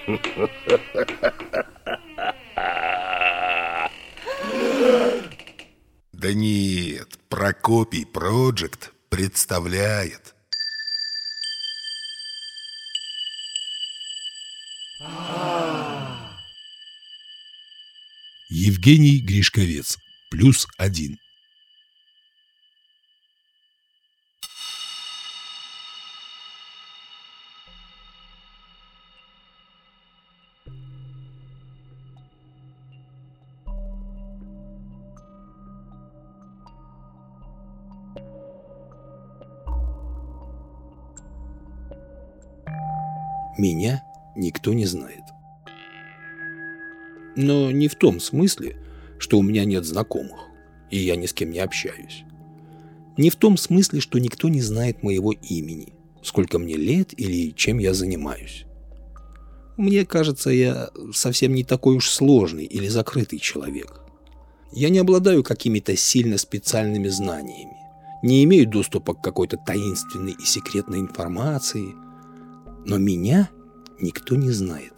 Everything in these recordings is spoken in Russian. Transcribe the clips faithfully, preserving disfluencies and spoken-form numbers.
Да нет, Прокопий Проджект представляет. Евгений Гришковец. Плюс один. Меня никто не знает. Но не в том смысле, что у меня нет знакомых, и я ни с кем не общаюсь. Не в том смысле, что никто не знает моего имени, сколько мне лет или чем я занимаюсь. Мне кажется, я совсем не такой уж сложный или закрытый человек. Я не обладаю какими-то сильно специальными знаниями, не имею доступа к какой-то таинственной и секретной информации, но меня никто не знает.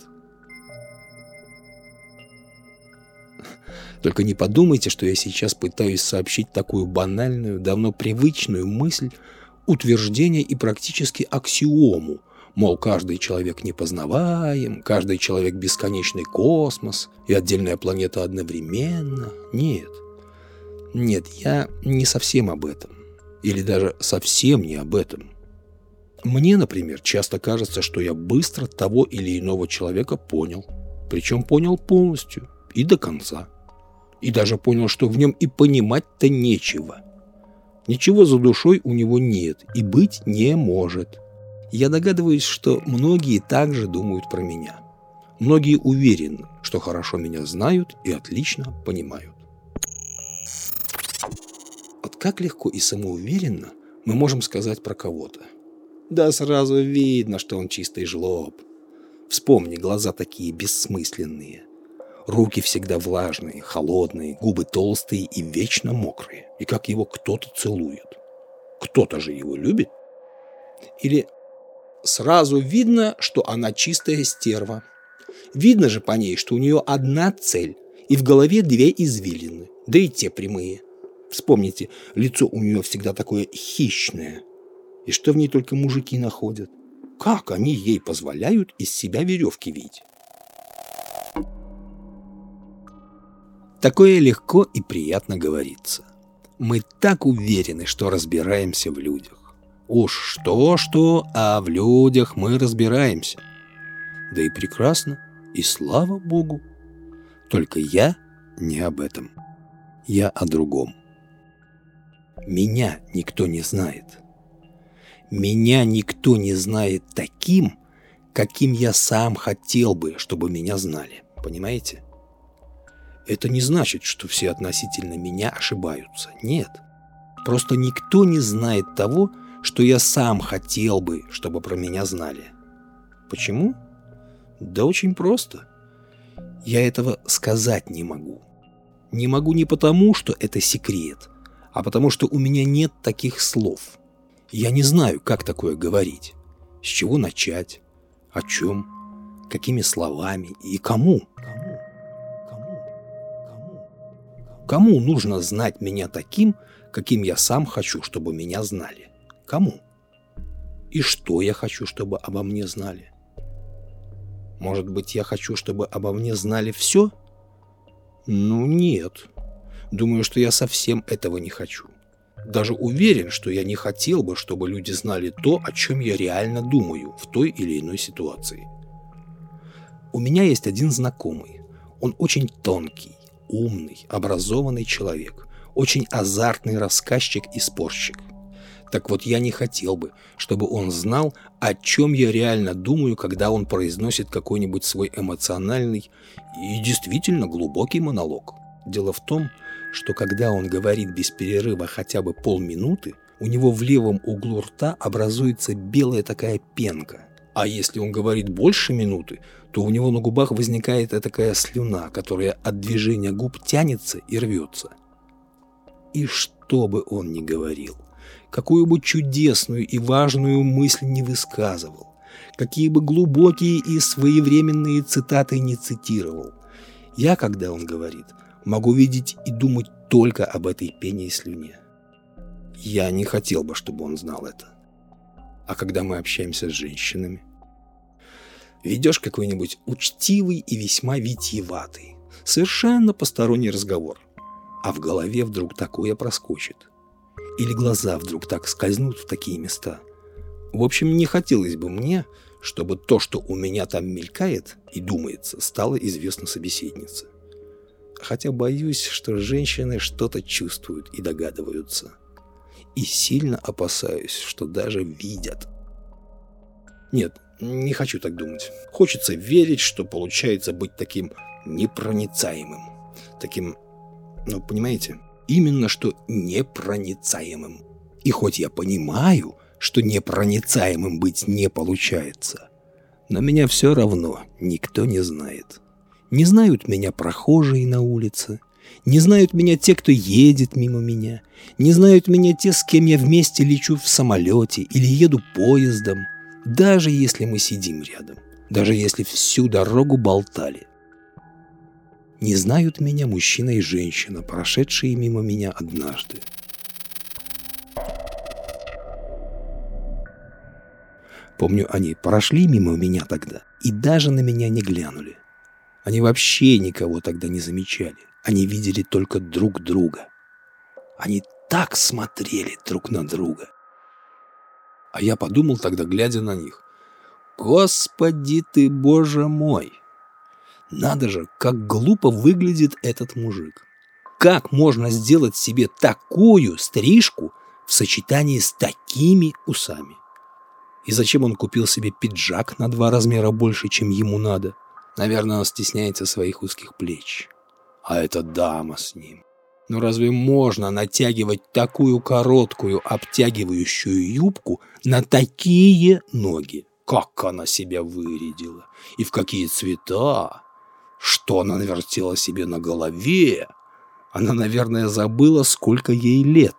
Только не подумайте, что я сейчас пытаюсь сообщить такую банальную, давно привычную мысль, утверждение и практически аксиому, мол, каждый человек непознаваем, каждый человек бесконечный космос и отдельная планета одновременно. Нет, нет, я не совсем об этом, или даже совсем не об этом. Мне, например, часто кажется, что я быстро того или иного человека понял, причем понял полностью и до конца. И даже понял, что в нем и понимать-то нечего. Ничего за душой у него нет и быть не может. Я догадываюсь, что многие также думают про меня. Многие уверены, что хорошо меня знают и отлично понимают. Вот как легко и самоуверенно мы можем сказать про кого-то. Да сразу видно, что он чистый жлоб. Вспомни, глаза такие бессмысленные. Руки всегда влажные, холодные, губы толстые и вечно мокрые. И как его кто-то целует. Кто-то же его любит. Или сразу видно, что она чистая стерва. Видно же по ней, что у нее одна цель, и в голове две извилины, да и те прямые. Вспомните, лицо у нее всегда такое хищное. И что в ней только мужики находят? Как они ей позволяют из себя веревки вить? Такое легко и приятно говорится. Мы так уверены, что разбираемся в людях. Уж что-что, а в людях мы разбираемся. Да и прекрасно, и слава Богу. Только я не об этом. Я о другом. Меня никто не знает. Меня никто не знает таким, каким я сам хотел бы, чтобы меня знали. Понимаете? Это не значит, что все относительно меня ошибаются. Нет. Просто никто не знает того, что я сам хотел бы, чтобы про меня знали. Почему? Да очень просто. Я этого сказать не могу. Не могу не потому, что это секрет, а потому что у меня нет таких слов. Я не знаю, как такое говорить, с чего начать, о чем, какими словами и кому. Кому? Кому? Кому? Кому нужно знать меня таким, каким я сам хочу, чтобы меня знали? Кому? И что я хочу, чтобы обо мне знали? Может быть, я хочу, чтобы обо мне знали все? Ну, нет. Думаю, что я совсем этого не хочу. Даже уверен, что я не хотел бы, чтобы люди знали то, о чем я реально думаю в той или иной ситуации. У меня есть один знакомый. Он очень тонкий, умный, образованный человек, очень азартный рассказчик и спорщик. Так вот, я не хотел бы, чтобы он знал, о чем я реально думаю, когда он произносит какой-нибудь свой эмоциональный и действительно глубокий монолог. Дело в том, что когда он говорит без перерыва хотя бы полминуты, у него в левом углу рта образуется белая такая пенка. А если он говорит больше минуты, то у него на губах возникает такая слюна, которая от движения губ тянется и рвется. И что бы он ни говорил, какую бы чудесную и важную мысль не высказывал, какие бы глубокие и своевременные цитаты не цитировал. Я, когда он говорит, могу видеть и думать только об этой пене и слюне. Я не хотел бы, чтобы он знал это. А когда мы общаемся с женщинами, ведешь какой-нибудь учтивый и весьма витиеватый, совершенно посторонний разговор, а в голове вдруг такое проскочит. Или глаза вдруг так скользнут в такие места. В общем, не хотелось бы мне, чтобы то, что у меня там мелькает и думается, стало известно собеседнице. Хотя боюсь, что женщины что-то чувствуют и догадываются. И сильно опасаюсь, что даже видят. Нет, не хочу так думать. Хочется верить, что получается быть таким непроницаемым. Таким, ну, понимаете, именно что непроницаемым. И хоть я понимаю, что непроницаемым быть не получается, но меня все равно никто не знает. Не знают меня прохожие на улице, не знают меня те, кто едет мимо меня, не знают меня те, с кем я вместе лечу в самолете или еду поездом, даже если мы сидим рядом, даже если всю дорогу болтали. Не знают меня мужчина и женщина, прошедшие мимо меня однажды. Помню, они прошли мимо меня тогда и даже на меня не глянули. Они вообще никого тогда не замечали. Они видели только друг друга. Они так смотрели друг на друга. А я подумал тогда, глядя на них: «Господи ты, Боже мой! Надо же, как глупо выглядит этот мужик! Как можно сделать себе такую стрижку в сочетании с такими усами? И зачем он купил себе пиджак на два размера больше, чем ему надо? Наверное, он стесняется своих узких плеч. А эта дама с ним. Ну разве можно натягивать такую короткую обтягивающую юбку на такие ноги? Как она себя вырядила! И в какие цвета! Что она навертела себе на голове! Она, наверное, забыла, сколько ей лет».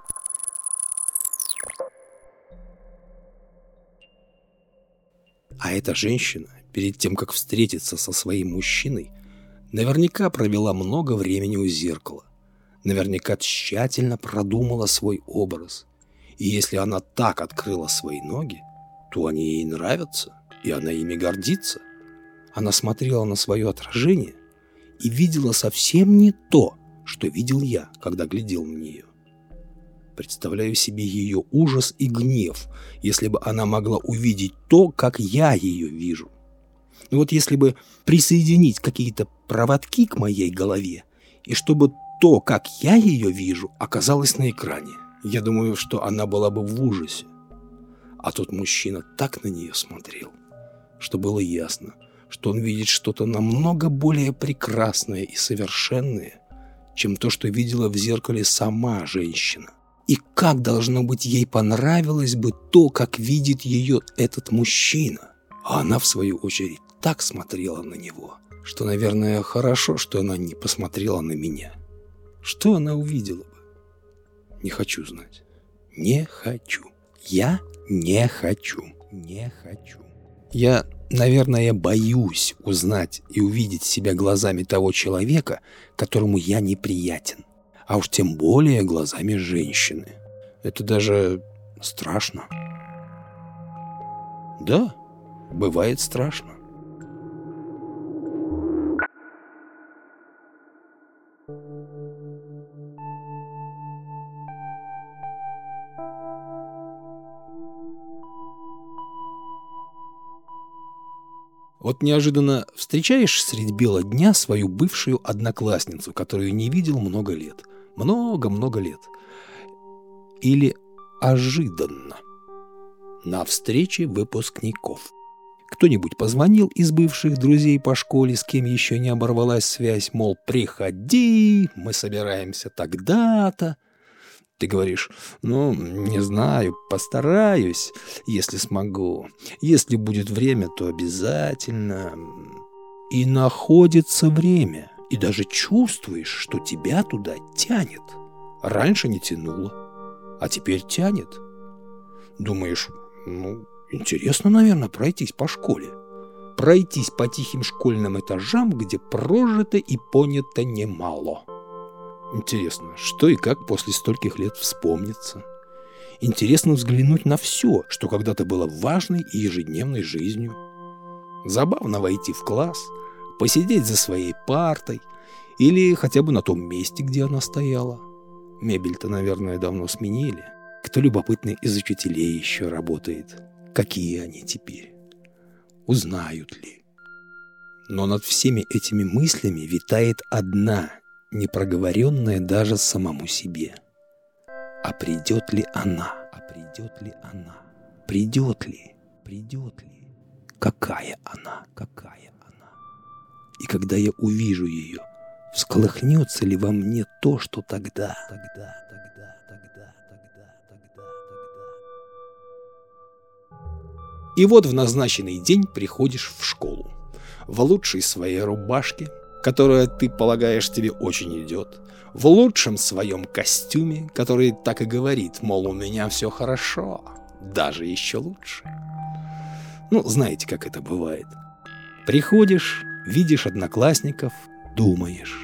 А эта женщина, перед тем, как встретиться со своим мужчиной, наверняка провела много времени у зеркала. Наверняка тщательно продумала свой образ. И если она так открыла свои ноги, то они ей нравятся, и она ими гордится. Она смотрела на свое отражение и видела совсем не то, что видел я, когда глядел на нее. Представляю себе ее ужас и гнев, если бы она могла увидеть то, как я ее вижу. Ну вот если бы присоединить какие-то проводки к моей голове, и чтобы то, как я ее вижу, оказалось на экране, я думаю, что она была бы в ужасе. А тот мужчина так на нее смотрел, что было ясно, что он видит что-то намного более прекрасное и совершенное, чем то, что видела в зеркале сама женщина. И как, должно быть, ей понравилось бы то, как видит ее этот мужчина. А она, в свою очередь, так смотрела на него, что, наверное, хорошо, что она не посмотрела на меня. Что она увидела бы? Не хочу знать. Не хочу. Я не хочу. Не хочу. Я, наверное, боюсь узнать и увидеть себя глазами того человека, которому я неприятен. А уж тем более глазами женщины. Это даже страшно. Да, бывает страшно. Вот неожиданно встречаешь средь бела дня свою бывшую одноклассницу, которую не видел много лет. Много-много лет. Или ожиданно. На встрече выпускников. Кто-нибудь позвонил из бывших друзей по школе, с кем еще не оборвалась связь, мол, приходи, мы собираемся тогда-то. Ты говоришь: ну, не знаю, постараюсь, если смогу. Если будет время, то обязательно. И находится время. И даже чувствуешь, что тебя туда тянет. Раньше не тянуло, а теперь тянет. Думаешь: ну, Интересно, наверное, пройтись по школе. Пройтись по тихим школьным этажам, где прожито и понято немало. Интересно, что и как после стольких лет вспомнится. Интересно взглянуть на все, что когда-то было важной и ежедневной жизнью. Забавно войти в класс, посидеть за своей партой или хотя бы на том месте, где она стояла. Мебель-то, наверное, давно сменили. Кто любопытный из учителей еще работает? Какие они теперь? Узнают ли? Но над всеми этими мыслями витает одна, непроговоренная даже самому себе. А придет ли она? А придет ли она? Придет ли? Придет ли? Какая она? Какая она? И когда я увижу ее, всколыхнется ли во мне то, что тогда, тогда, тогда, тогда, тогда, тогда, тогда. И вот в назначенный день приходишь в школу. В лучшей своей рубашке, которая, ты полагаешь, тебе очень идет. В лучшем своем костюме, который так и говорит, мол, у меня все хорошо, даже еще лучше. Ну, знаете, как это бывает. Приходишь, видишь одноклассников, думаешь.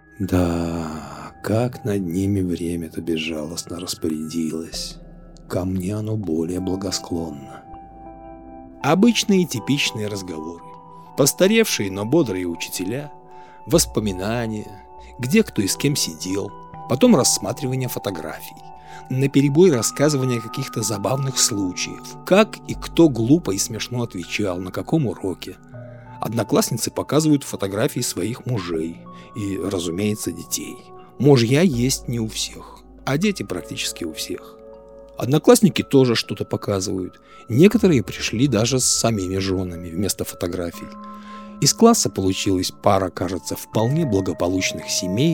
Да, как над ними время-то безжалостно распорядилось. Ко мне оно более благосклонно. Обычные типичные разговоры. Постаревшие, но бодрые учителя. Воспоминания. Где кто и с кем сидел. Потом рассматривание фотографий. Наперебой рассказывание каких-то забавных случаев. Как и кто глупо и смешно отвечал, на каком уроке. Одноклассницы показывают фотографии своих мужей и, разумеется, детей. Мужья есть не у всех, а дети практически у всех. Одноклассники тоже что-то показывают. Некоторые пришли даже с самими женами вместо фотографий. Из класса получилась пара, кажется, вполне благополучных семей,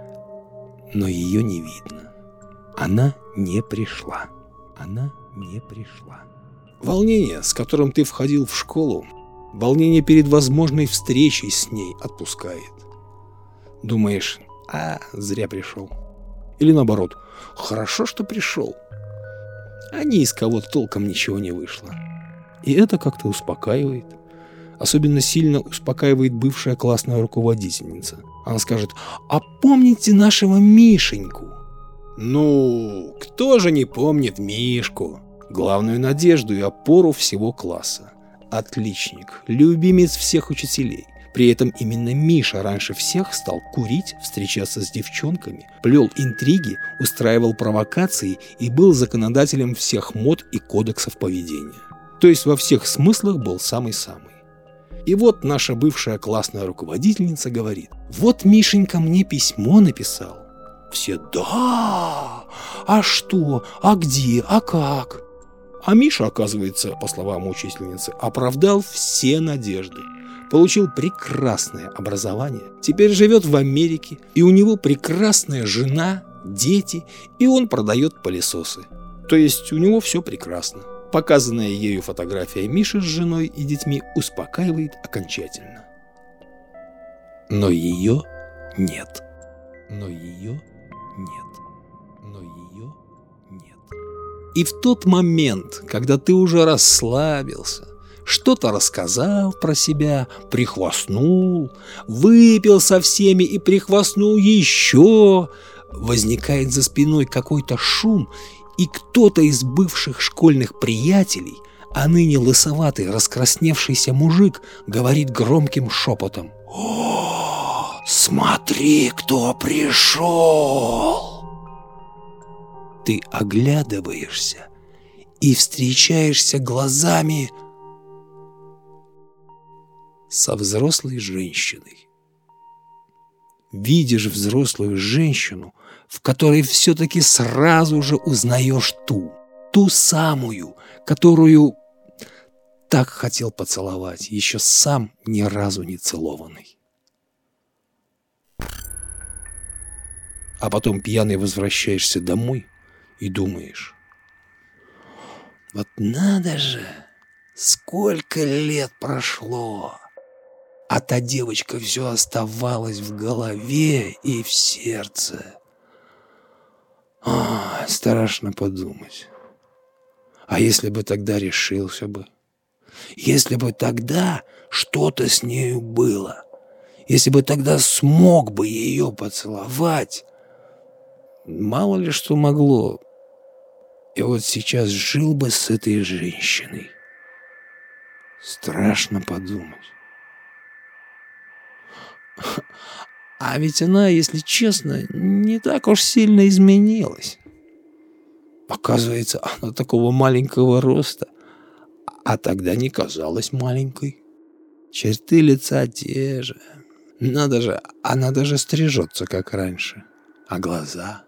но ее не видно. Она не пришла. Она не пришла. Волнение, с которым ты входил в школу, волнение перед возможной встречей с ней отпускает. Думаешь, а, зря пришел. Или наоборот, хорошо, что пришел. А ни из кого-то толком ничего не вышло. И это как-то успокаивает. Особенно сильно успокаивает бывшая классная руководительница. Она скажет: а помните нашего Мишеньку? Ну, кто же не помнит Мишку? Главную надежду и опору всего класса. Отличник, любимец всех учителей. При этом именно Миша раньше всех стал курить, встречаться с девчонками, плел интриги, устраивал провокации и был законодателем всех мод и кодексов поведения. То есть во всех смыслах был самый-самый. И вот наша бывшая классная руководительница говорит: вот Мишенька мне письмо написал. Все: да, а что, а где, а как? А Миша, оказывается, по словам учительницы, оправдал все надежды. Получил прекрасное образование, теперь живет в Америке, и у него прекрасная жена, дети, и он продает пылесосы. То есть у него все прекрасно. Показанная ею фотография Миши с женой и детьми успокаивает окончательно. Но ее нет. Но ее нет. Но ее нет. И в тот момент, когда ты уже расслабился, что-то рассказал про себя, прихвастнул, выпил со всеми и прихвастнул еще, возникает за спиной какой-то шум, и кто-то из бывших школьных приятелей, а ныне лысоватый раскрасневшийся мужик, говорит громким шепотом: «О, смотри, кто пришел!» Ты оглядываешься и встречаешься глазами со взрослой женщиной. Видишь взрослую женщину, в которой все-таки сразу же узнаешь ту, ту самую, которую так хотел поцеловать, еще сам ни разу не целованный. А потом пьяный возвращаешься домой и думаешь: вот надо же, сколько лет прошло, а та девочка все оставалась в голове и в сердце. А, страшно подумать. А если бы тогда решился бы? Если бы тогда что-то с нею было? Если бы тогда смог бы ее поцеловать? Мало ли что могло. И вот сейчас жил бы с этой женщиной. Страшно подумать. А ведь она, если честно, не так уж сильно изменилась. Оказывается, она такого маленького роста, а тогда не казалась маленькой. Черты лица те же. Надо же, она даже стрижется, как раньше. А глаза...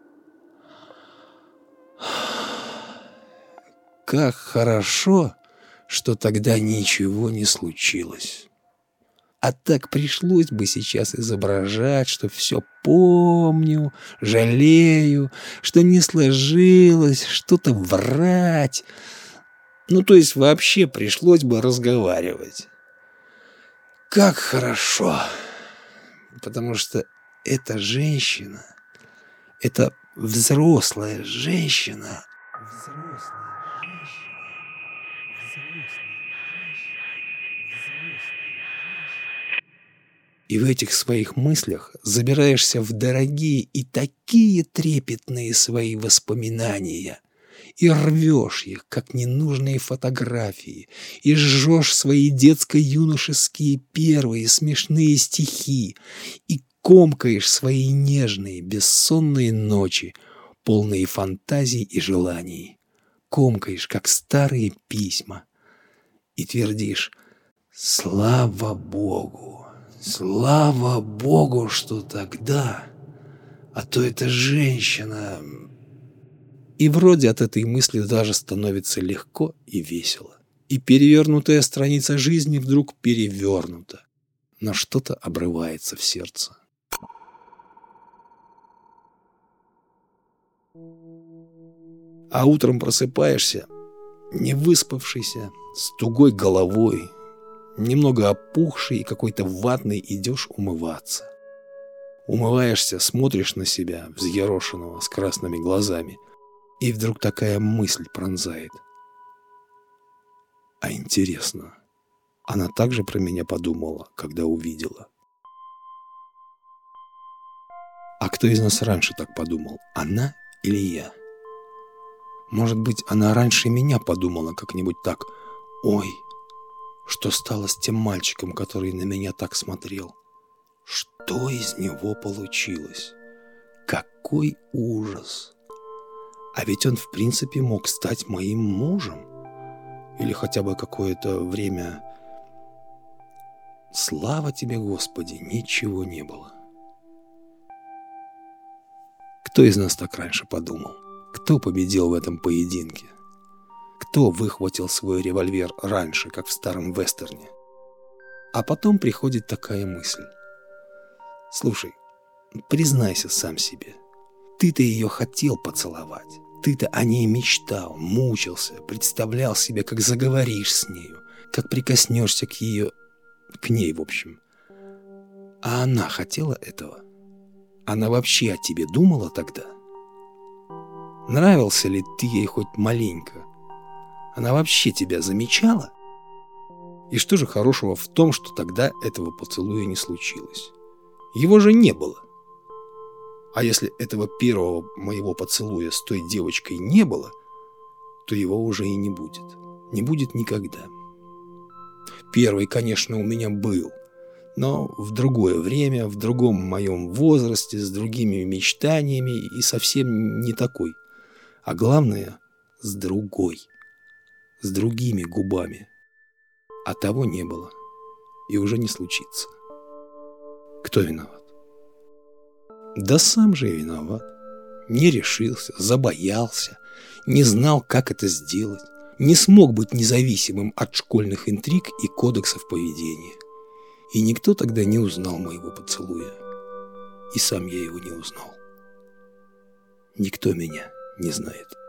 Как хорошо, что тогда ничего не случилось. А так пришлось бы сейчас изображать, что все помню, жалею, что не сложилось, что-то врать. Ну, то есть вообще пришлось бы разговаривать. Как хорошо, потому что эта женщина, эта взрослая женщина, взрослая женщина, и в этих своих мыслях забираешься в дорогие и такие трепетные свои воспоминания, и рвешь их, как ненужные фотографии, и жжешь свои детско-юношеские первые смешные стихи, и комкаешь свои нежные, бессонные ночи, полные фантазий и желаний. Комкаешь, как старые письма, и твердишь: «Слава Богу! Слава Богу, что тогда, а то эта женщина...» И вроде от этой мысли даже становится легко и весело. И перевернутая страница жизни вдруг перевернута. Но что-то обрывается в сердце. А утром просыпаешься, не выспавшийся, с тугой головой, немного опухший и какой-то ватный, идешь умываться. Умываешься, смотришь на себя, взъерошенного, с красными глазами, и вдруг такая мысль пронзает. А интересно, она также про меня подумала, когда увидела? А кто из нас раньше так подумал, она или я? Может быть, она раньше меня подумала как-нибудь так: «Ой, что стало с тем мальчиком, который на меня так смотрел? Что из него получилось? Какой ужас! А ведь он, в принципе, мог стать моим мужем. Или хотя бы какое-то время. Слава тебе, Господи, ничего не было». Кто из нас так раньше подумал? Кто победил в этом поединке? Кто выхватил свой револьвер раньше, как в старом вестерне? А потом приходит такая мысль. Слушай, признайся сам себе. Ты-то ее хотел поцеловать. Ты-то о ней мечтал, мучился, представлял себе, как заговоришь с нею, как прикоснешься к ее... к ней, в общем. А она хотела этого? Она вообще о тебе думала тогда? Нравился ли ты ей хоть маленько? Она вообще тебя замечала? И что же хорошего в том, что тогда этого поцелуя не случилось? Его же не было. А если этого первого моего поцелуя с той девочкой не было, то его уже и не будет. Не будет никогда. Первый, конечно, у меня был, но в другое время, в другом моем возрасте, с другими мечтаниями и совсем не такой. А главное, с другой, с другими губами. А того не было и уже не случится. Кто виноват? Да сам же и виноват. Не решился, забоялся, не знал, как это сделать, не смог быть независимым от школьных интриг и кодексов поведения. И никто тогда не узнал моего поцелуя. И сам я его не узнал. Никто меня не знает.